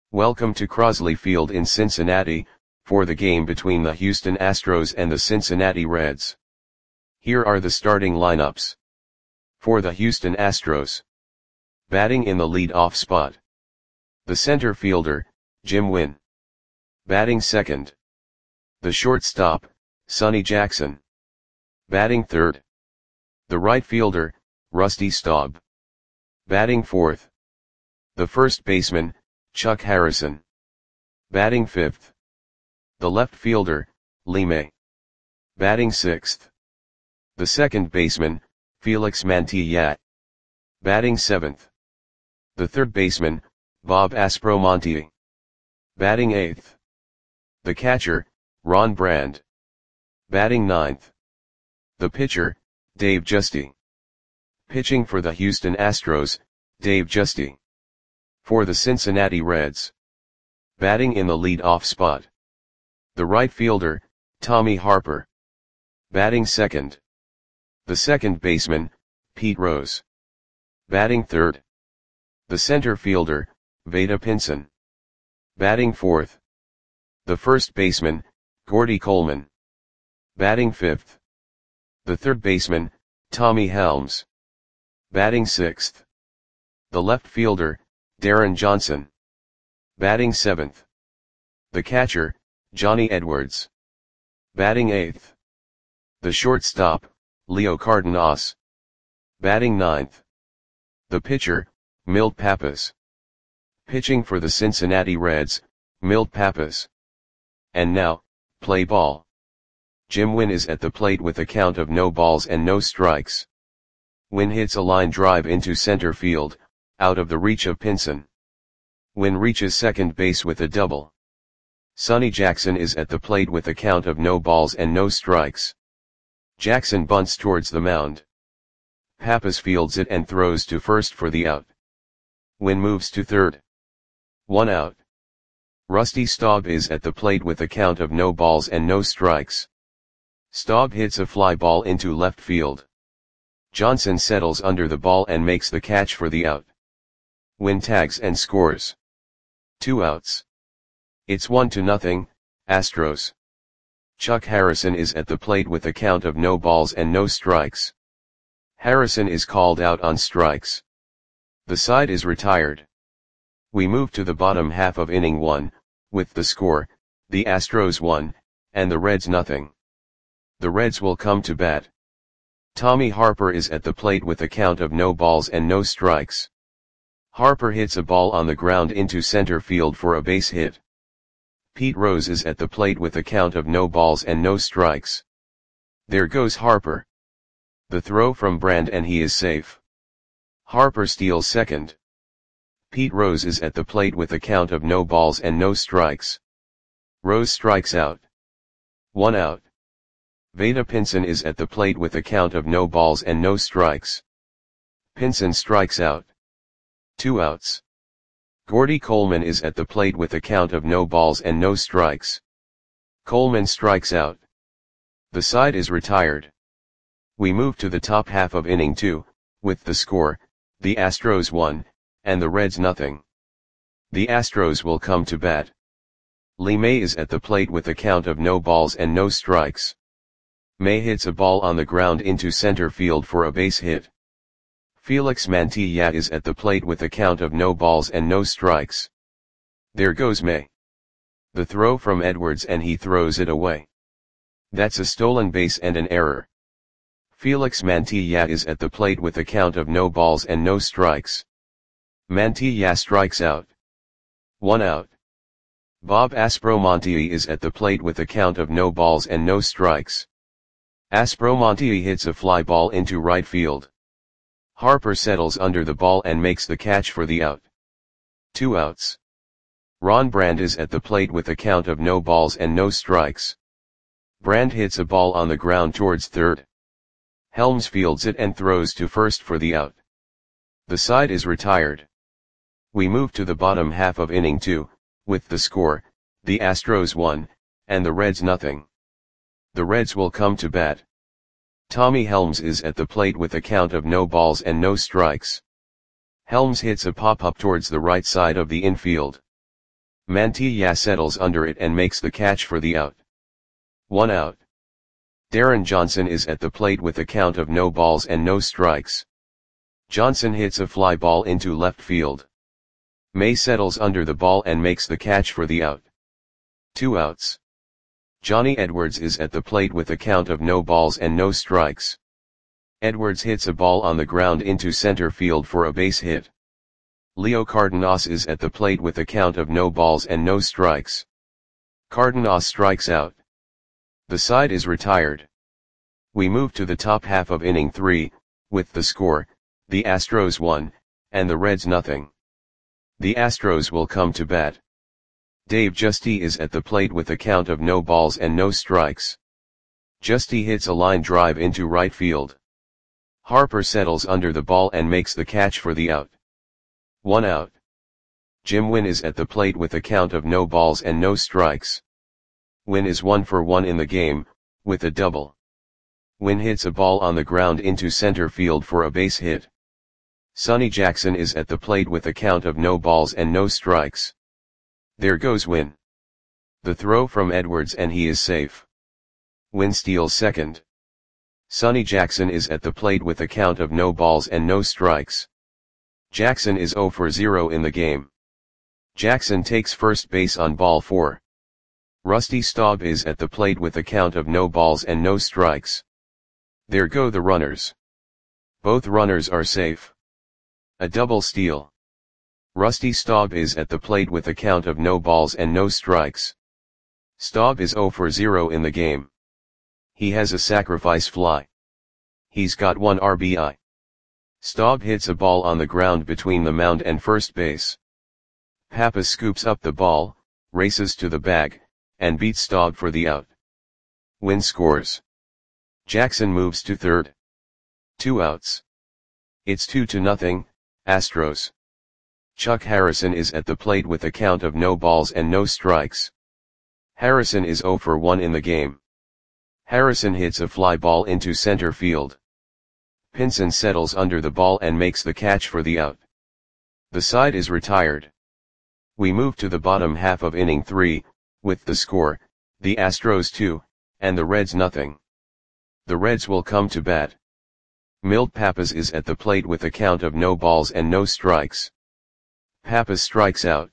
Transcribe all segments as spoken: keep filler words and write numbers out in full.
Welcome to Crosley Field in Cincinnati, for the game between the Houston Astros and the Cincinnati Reds. Here are the starting lineups. For the Houston Astros. Batting in the lead-off spot. The center fielder, Jim Wynn. Batting second. The shortstop, Sonny Jackson. Batting third. The right fielder, Rusty Staub. Batting fourth. The first baseman, Chuck Harrison. Batting fifth. The left fielder, Lee May. Batting sixth. The second baseman, Felix Mantilla. Batting seventh. The third baseman, Bob Aspromonte. Batting eighth. The catcher, Ron Brand. Batting ninth. The pitcher, Dave Giusti. Pitching for the Houston Astros, Dave Giusti. For the Cincinnati Reds. Batting in the lead-off spot. The right fielder, Tommy Harper. Batting second. The second baseman, Pete Rose. Batting third. The center fielder, Vada Pinson. Batting fourth. The first baseman, Gordy Coleman. Batting fifth. The third baseman, Tommy Helms. Batting sixth. The left fielder, Darren Johnson. Batting seventh. The catcher, Johnny Edwards. Batting eighth. The shortstop, Leo Cardenas. Batting ninth. The pitcher, Milt Pappas. Pitching for the Cincinnati Reds, Milt Pappas. And now, play ball. Jim Wynn is at the plate with a count of no balls and no strikes. Wynn hits a line drive into center field, out of the reach of Pinson. Wynn reaches second base with a double. Sonny Jackson is at the plate with a count of no balls and no strikes. Jackson bunts towards the mound. Pappas fields it and throws to first for the out. Wynn moves to third. One out. Rusty Staub is at the plate with a count of no balls and no strikes. Staub hits a fly ball into left field. Johnson settles under the ball and makes the catch for the out. Wynn tags and scores. Two outs. It's one to nothing, Astros. Chuck Harrison is at the plate with a count of no balls and no strikes. Harrison is called out on strikes. The side is retired. We move to the bottom half of inning one, with the score, the Astros one, and the Reds nothing. The Reds will come to bat. Tommy Harper is at the plate with a count of no balls and no strikes. Harper hits a ball on the ground into center field for a base hit. Pete Rose is at the plate with a count of no balls and no strikes. There goes Harper. The throw from Brand and he is safe. Harper steals second. Pete Rose is at the plate with a count of no balls and no strikes. Rose strikes out. One out. Vada Pinson is at the plate with a count of no balls and no strikes. Pinson strikes out. Two outs. Gordy Coleman is at the plate with a count of no balls and no strikes. Coleman strikes out. The side is retired. We move to the top half of inning two, with the score, the Astros one, and the Reds nothing. The Astros will come to bat. Lee May is at the plate with a count of no balls and no strikes. May hits a ball on the ground into center field for a base hit. Felix Mantilla is at the plate with a count of no balls and no strikes. There goes May. The throw from Edwards and he throws it away. That's a stolen base and an error. Felix Mantilla is at the plate with a count of no balls and no strikes. Mantilla strikes out. One out. Bob Aspromonte is at the plate with a count of no balls and no strikes. Aspromonte hits a fly ball into right field. Harper settles under the ball and makes the catch for the out. Two outs. Ron Brand is at the plate with a count of no balls and no strikes. Brand hits a ball on the ground towards third. Helms fields it and throws to first for the out. The side is retired. We move to the bottom half of inning two, with the score, the Astros one, and the Reds nothing. The Reds will come to bat. Tommy Helms is at the plate with a count of no balls and no strikes. Helms hits a pop-up towards the right side of the infield. Mantilla settles under it and makes the catch for the out. One out. Darren Johnson is at the plate with a count of no balls and no strikes. Johnson hits a fly ball into left field. May settles under the ball and makes the catch for the out. Two outs. Johnny Edwards is at the plate with a count of no balls and no strikes. Edwards hits a ball on the ground into center field for a base hit. Leo Cardenas is at the plate with a count of no balls and no strikes. Cardenas strikes out. The side is retired. We move to the top half of inning three, with the score, the Astros one, and the Reds nothing. The Astros will come to bat. Dave Giusti is at the plate with a count of no balls and no strikes. Giusti hits a line drive into right field. Harper settles under the ball and makes the catch for the out. One out. Jim Wynn is at the plate with a count of no balls and no strikes. Wynn is one for one in the game, with a double. Wynn hits a ball on the ground into center field for a base hit. Sonny Jackson is at the plate with a count of no balls and no strikes. There goes Wynn. The throw from Edwards and he is safe. Wynn steals second. Sonny Jackson is at the plate with a count of no balls and no strikes. Jackson is zero for zero in the game. Jackson takes first base on ball four. Rusty Staub is at the plate with a count of no balls and no strikes. There go the runners. Both runners are safe. A double steal. Rusty Staub is at the plate with a count of no balls and no strikes. Staub is zero for zero in the game. He has a sacrifice fly. He's got one R B I. Staub hits a ball on the ground between the mound and first base. Pappas scoops up the ball, races to the bag, and beats Staub for the out. Wynn scores. Jackson moves to third. Two outs. It's two to nothing, Astros. Chuck Harrison is at the plate with a count of no balls and no strikes. Harrison is zero for one in the game. Harrison hits a fly ball into center field. Pinson settles under the ball and makes the catch for the out. The side is retired. We move to the bottom half of inning three, with the score, the Astros two, and the Reds nothing. The Reds will come to bat. Milt Pappas is at the plate with a count of no balls and no strikes. Pappas strikes out.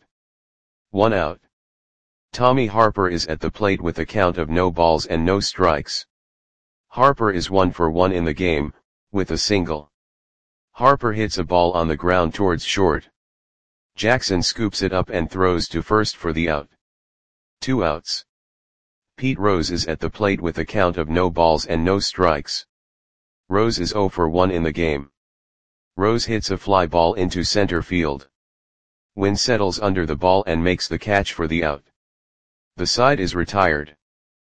One out. Tommy Harper is at the plate with a count of no balls and no strikes. Harper is one for one in the game, with a single. Harper hits a ball on the ground towards short. Jackson scoops it up and throws to first for the out. Two outs. Pete Rose is at the plate with a count of no balls and no strikes. Rose is zero for one in the game. Rose hits a fly ball into center field. Wynn settles under the ball and makes the catch for the out. The side is retired.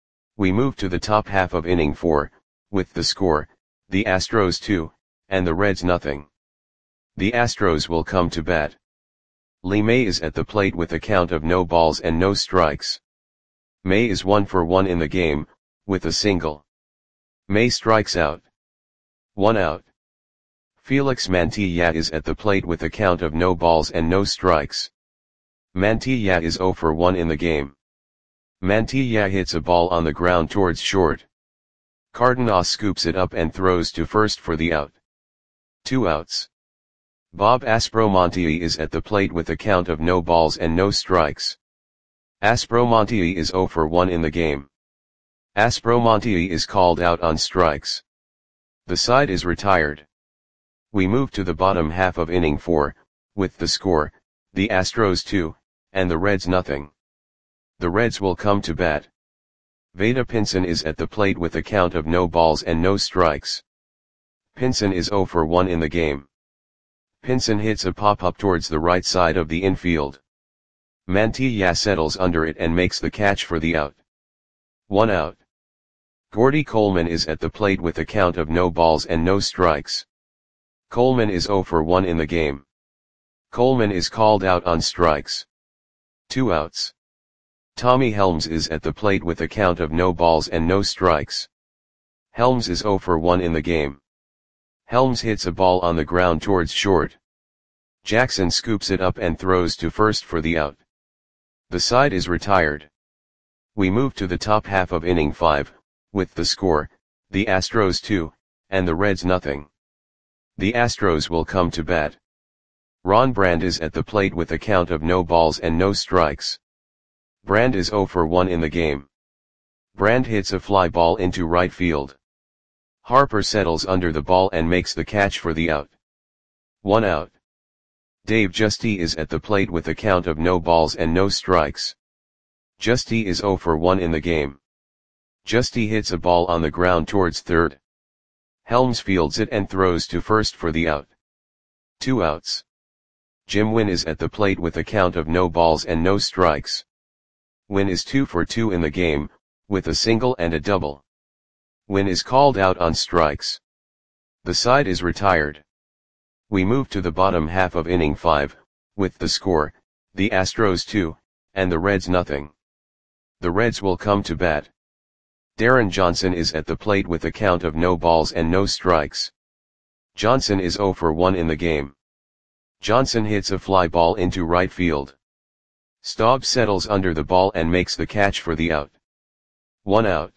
We move to the top half of inning four, with the score, the Astros two, and the Reds nothing. The Astros will come to bat. Lee May is at the plate with a count of no balls and no strikes. May is one for one in the game, with a single. May strikes out. One out. Felix Mantilla is at the plate with a count of no balls and no strikes. Mantilla is zero for one in the game. Mantilla hits a ball on the ground towards short. Cardenas scoops it up and throws to first for the out. Two outs. Bob Aspromonte is at the plate with a count of no balls and no strikes. Aspromonte is zero for one in the game. Aspromonte is called out on strikes. The side is retired. We move to the bottom half of inning four, with the score, the Astros two, and the Reds nothing. The Reds will come to bat. Vada Pinson is at the plate with a count of no balls and no strikes. Pinson is zero for one in the game. Pinson hits a pop-up towards the right side of the infield. Mantilla settles under it and makes the catch for the out. One out. Gordy Coleman is at the plate with a count of no balls and no strikes. Coleman is zero for one in the game. Coleman is called out on strikes. Two outs. Tommy Helms is at the plate with a count of no balls and no strikes. Helms is zero for one in the game. Helms hits a ball on the ground towards short. Jackson scoops it up and throws to first for the out. The side is retired. We move to the top half of inning five, with the score, the Astros two, and the Reds nothing. The Astros will come to bat. Ron Brand is at the plate with a count of no balls and no strikes. Brand is oh for one in the game. Brand hits a fly ball into right field. Harper settles under the ball and makes the catch for the out. One out. Dave Giusti is at the plate with a count of no balls and no strikes. Giusti is oh for one in the game. Giusti hits a ball on the ground towards third. Helms fields it and throws to first for the out. Two outs. Jim Wynn is at the plate with a count of no balls and no strikes. Wynn is two for two in the game, with a single and a double. Wynn is called out on strikes. The side is retired. We move to the bottom half of inning five, with the score, the Astros two, and the Reds nothing. The Reds will come to bat. Darren Johnson is at the plate with a count of no balls and no strikes. Johnson is oh for one in the game. Johnson hits a fly ball into right field. Staub settles under the ball and makes the catch for the out. One out.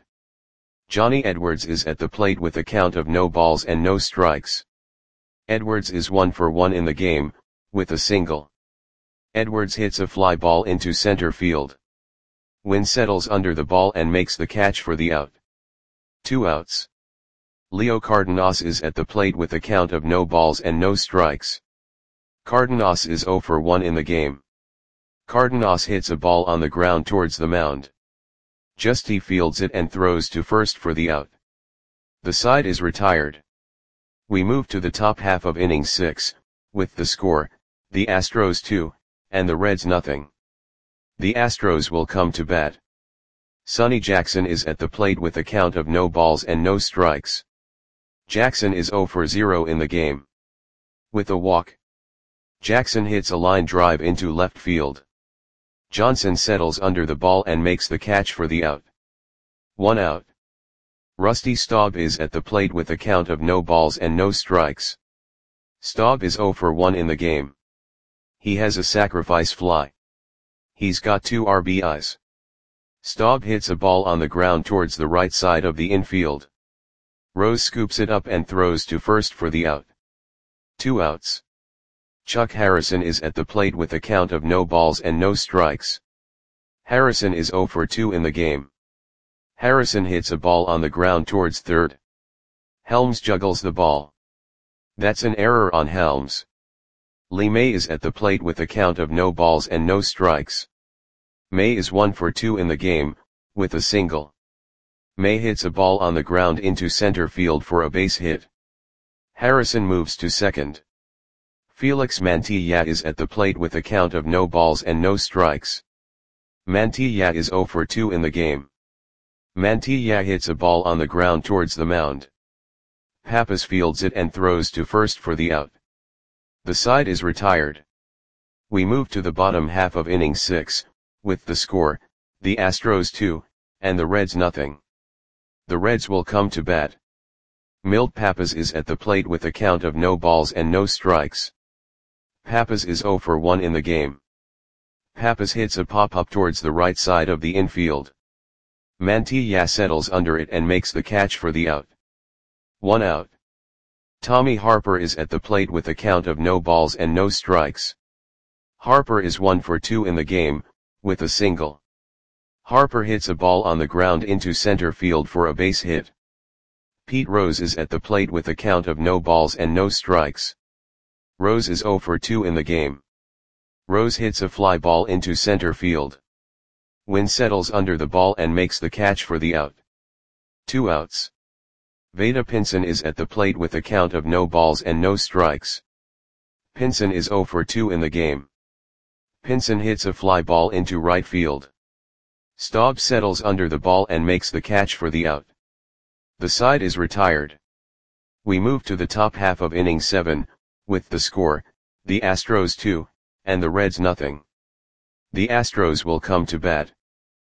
Johnny Edwards is at the plate with a count of no balls and no strikes. Edwards is one for one in the game, with a single. Edwards hits a fly ball into center field. Wynn settles under the ball and makes the catch for the out. Two outs. Leo Cardenas is at the plate with a count of no balls and no strikes. Cardenas is oh for one in the game. Cardenas hits a ball on the ground towards the mound. Giusti fields it and throws to first for the out. The side is retired. We move to the top half of inning six, with the score, the Astros two, and the Reds nothing. The Astros will come to bat. Sonny Jackson is at the plate with a count of no balls and no strikes. Jackson is oh for zero in the game. With a walk. Jackson hits a line drive into left field. Johnson settles under the ball and makes the catch for the out. One out. Rusty Staub is at the plate with a count of no balls and no strikes. Staub is oh for one in the game. He has a sacrifice fly. He's got two R B Is. Staub hits a ball on the ground towards the right side of the infield. Rose scoops it up and throws to first for the out. Two outs. Chuck Harrison is at the plate with a count of no balls and no strikes. Harrison is oh for two in the game. Harrison hits a ball on the ground towards third. Helms juggles the ball. That's an error on Helms. Lee May is at the plate with a count of no balls and no strikes. May is one for two in the game, with a single. May hits a ball on the ground into center field for a base hit. Harrison moves to second. Felix Mantilla is at the plate with a count of no balls and no strikes. Mantilla is oh for two in the game. Mantilla hits a ball on the ground towards the mound. Pappas fields it and throws to first for the out. The side is retired. We move to the bottom half of inning six, with the score, the Astros two, and the Reds nothing. The Reds will come to bat. Milt Pappas is at the plate with a count of no balls and no strikes. Pappas is oh for one in the game. Pappas hits a pop-up towards the right side of the infield. Mantilla settles under it and makes the catch for the out. One out. Tommy Harper is at the plate with a count of no balls and no strikes. Harper is one for two in the game, with a single. Harper hits a ball on the ground into center field for a base hit. Pete Rose is at the plate with a count of no balls and no strikes. Rose is oh for two in the game. Rose hits a fly ball into center field. Wynn settles under the ball and makes the catch for the out. Two outs. Vada Pinson is at the plate with a count of no balls and no strikes. Pinson is oh for two in the game. Pinson hits a fly ball into right field. Staub settles under the ball and makes the catch for the out. The side is retired. We move to the top half of inning seven, with the score, the Astros two, and the Reds nothing. The Astros will come to bat.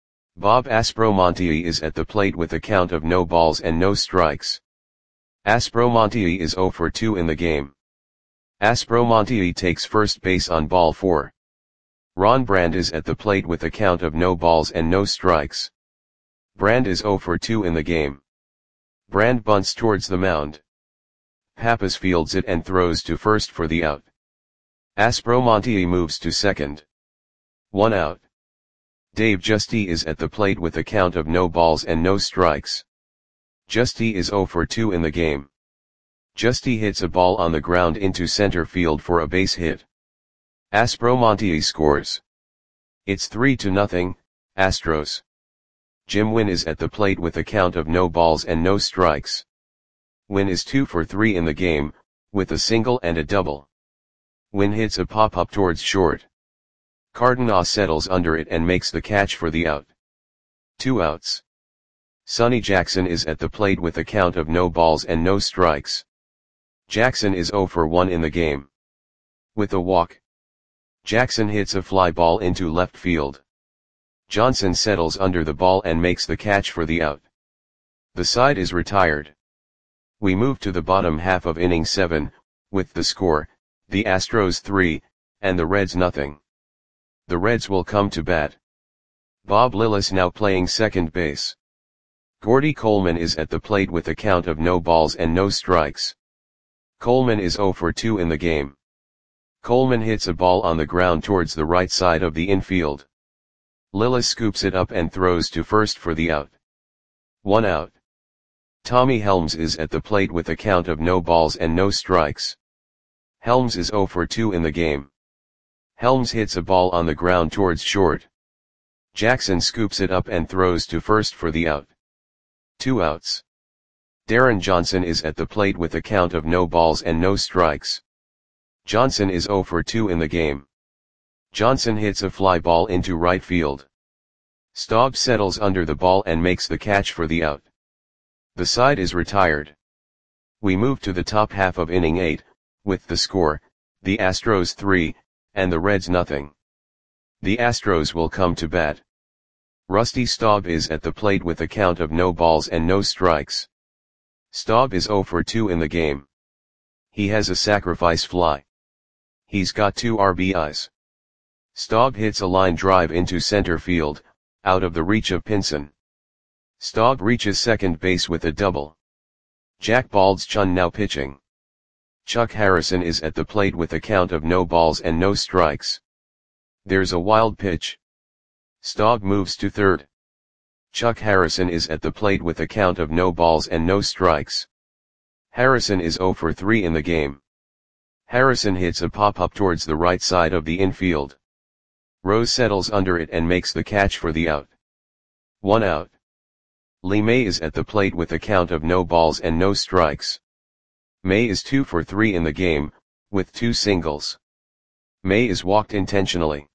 Bob Aspromonte is at the plate with a count of no balls and no strikes. Aspromonte is oh for two in the game. Aspromonte takes first base on ball four. Ron Brand is at the plate with a count of no balls and no strikes. Brand is zero for two in the game. Brand bunts towards the mound. Pappas fields it and throws to first for the out. Aspromonte moves to second. One out. Dave Justy is at the plate with a count of no balls and no strikes. Justy is zero for two in the game. Justy hits a ball on the ground into center field for a base hit. Aspromonte scores. It's three to nothing, Astros. Jim Wynn is at the plate with a count of no balls and no strikes. Wynn is two for three in the game, with a single and a double. Wynn hits a pop-up towards short. Cardenas settles under it and makes the catch for the out. Two outs. Sonny Jackson is at the plate with a count of no balls and no strikes. Jackson is zero for one in the game. With a walk, Jackson hits a fly ball into left field. Johnson settles under the ball and makes the catch for the out. The side is retired. We move to the bottom half of inning seven, with the score, the Astros three, and the Reds nothing. The Reds will come to bat. Bob Lillis now playing second base. Gordy Coleman is at the plate with a count of no balls and no strikes. Coleman is zero for two in the game. Coleman hits a ball on the ground towards the right side of the infield. Lillis scoops it up and throws to first for the out. One out. Tommy Helms is at the plate with a count of no balls and no strikes. Helms is zero for two in the game. Helms hits a ball on the ground towards short. Jackson scoops it up and throws to first for the out. Two outs. Darren Johnson is at the plate with a count of no balls and no strikes. Johnson is zero for two in the game. Johnson hits a fly ball into right field. Staub settles under the ball and makes the catch for the out. The side is retired. We move to the top half of inning eight, with the score, the Astros three, and the Reds nothing. The Astros will come to bat. Rusty Staub is at the plate with a count of no balls and no strikes. Staub is zero for two in the game. He has a sacrifice fly. He's got two R B Is. Staub hits a line drive into center field, out of the reach of Pinson. Staub reaches second base with a double. Jack Baldschun now pitching. Chuck Harrison is at the plate with a count of no balls and no strikes. There's a wild pitch. Staub moves to third. Chuck Harrison is at the plate with a count of no balls and no strikes. Harrison is zero for three in the game. Harrison hits a pop-up towards the right side of the infield. Rose settles under it and makes the catch for the out. One out. Lee May is at the plate with a count of no balls and no strikes. May is two for three in the game, with two singles. May is walked intentionally.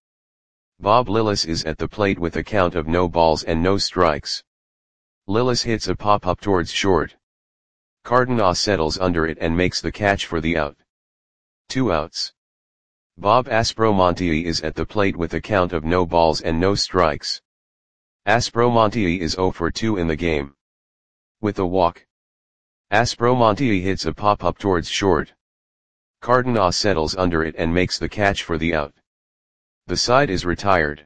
Bob Lillis is at the plate with a count of no balls and no strikes. Lillis hits a pop-up towards short. Cardenas settles under it and makes the catch for the out. Two outs. Bob Aspromonte is at the plate with a count of no balls and no strikes. Aspromonte is zero for two in the game. With a walk, Aspromonte hits a pop-up towards short. Cardenas settles under it and makes the catch for the out. The side is retired.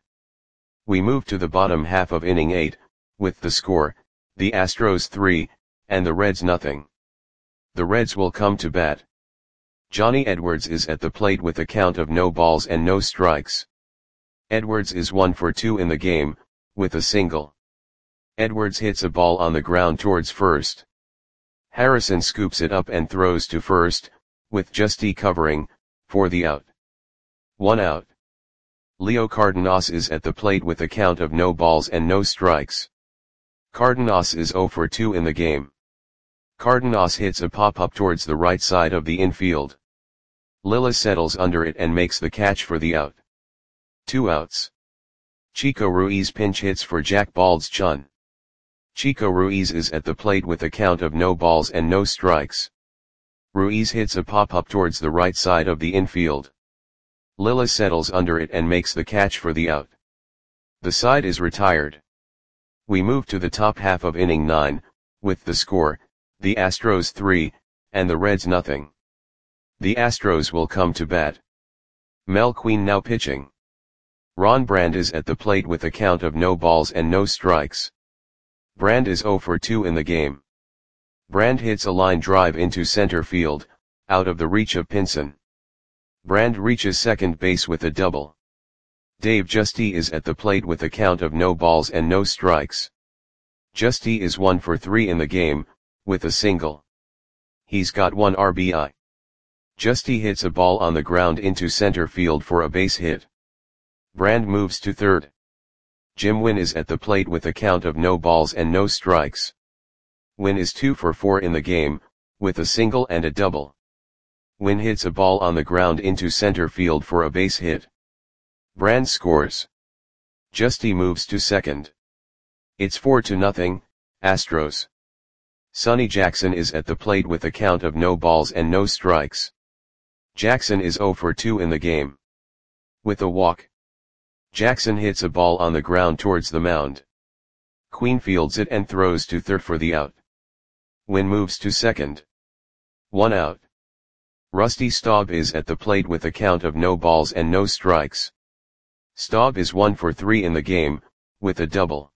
We move to the bottom half of inning eight, with the score, the Astros three, and the Reds nothing. The Reds will come to bat. Johnny Edwards is at the plate with a count of no balls and no strikes. Edwards is one for two in the game, with a single. Edwards hits a ball on the ground towards first. Harrison scoops it up and throws to first, with Justy covering, for the out. One out. Leo Cardenas is at the plate with a count of no balls and no strikes. Cardenas is zero for two in the game. Cardenas hits a pop-up towards the right side of the infield. Lillis settles under it and makes the catch for the out. Two outs. Chico Ruiz pinch hits for Jack Baldschun. Chico Ruiz is at the plate with a count of no balls and no strikes. Ruiz hits a pop-up towards the right side of the infield. Lillis settles under it and makes the catch for the out. The side is retired. We move to the top half of inning nine, with the score, the Astros three, and the Reds nothing. The Astros will come to bat. Mel Queen now pitching. Ron Brand is at the plate with a count of no balls and no strikes. Brand is zero for two in the game. Brand hits a line drive into center field, out of the reach of Pinson. Brand reaches second base with a double. Dave Giusti is at the plate with a count of no balls and no strikes. Giusti is one for three in the game, with a single. He's got one R B I. Giusti hits a ball on the ground into center field for a base hit. Brand moves to third. Jim Wynn is at the plate with a count of no balls and no strikes. Wynn is two for four in the game, with a single and a double. Wynn hits a ball on the ground into center field for a base hit. Brand scores. Giusti moves to second. It's four to nothing, Astros. Sonny Jackson is at the plate with a count of no balls and no strikes. Jackson is zero for two in the game. With a walk. Jackson hits a ball on the ground towards the mound. Queen fields it and throws to third for the out. Wynn moves to second. One out. Rusty Staub is at the plate with a count of no balls and no strikes. Staub is one for three in the game, with a double.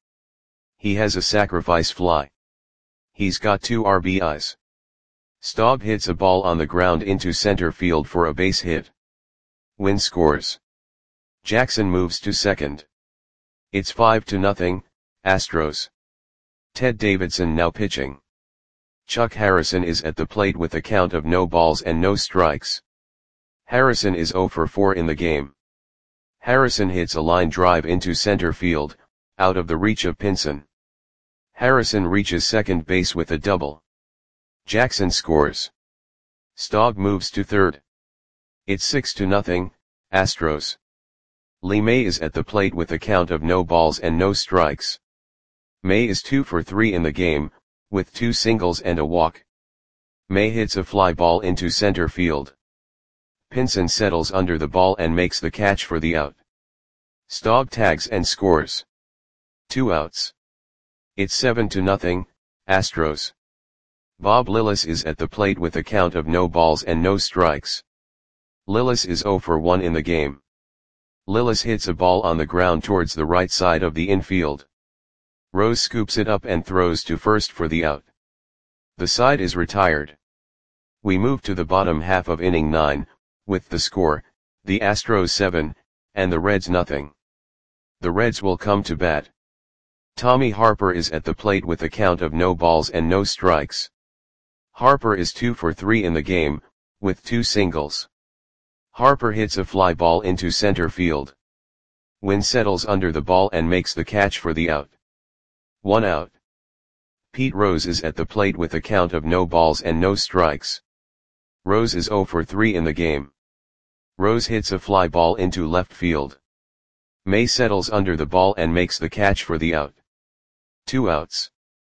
He has a sacrifice fly. He's got two R B Is. Staub hits a ball on the ground into center field for a base hit. Wynn scores. Jackson moves to second. It's five to nothing, Astros. Ted Davidson now pitching. Chuck Harrison is at the plate with a count of no balls and no strikes. Harrison is zero for four in the game. Harrison hits a line drive into center field, out of the reach of Pinson. Harrison reaches second base with a double. Jackson scores. Staub moves to third. It's six to nothing, Astros. Lee May is at the plate with a count of no balls and no strikes. May is two for three in the game, with two singles and a walk. May hits a fly ball into center field. Pinson settles under the ball and makes the catch for the out. Staub tags and scores. Two outs. It's seven to nothing, Astros. Bob Lillis is at the plate with a count of no balls and no strikes. Lillis is zero for one in the game. Lillis hits a ball on the ground towards the right side of the infield. Rose scoops it up and throws to first for the out. The side is retired. We move to the bottom half of inning nine, with the score, the Astros seven, and the Reds nothing. The Reds will come to bat. Tommy Harper is at the plate with a count of no balls and no strikes. Harper is two for three in the game, with two singles. Harper hits a fly ball into center field. Wynn settles under the ball and makes the catch for the out. One out. Pete Rose is at the plate with a count of no balls and no strikes. Rose is zero for three in the game. Rose hits a fly ball into left field. May settles under the ball and makes the catch for the out. Two outs.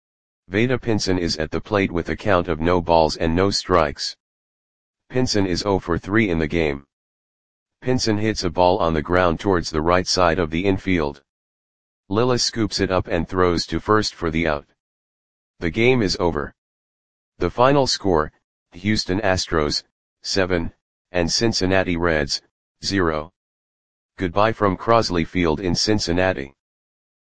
Vada Pinson is at the plate with a count of no balls and no strikes. Pinson is zero for three in the game. Pinson hits a ball on the ground towards the right side of the infield. Lillis scoops it up and throws to first for the out. The game is over. The final score, Houston Astros, seven, and Cincinnati Reds, zero. Goodbye from Crosley Field in Cincinnati.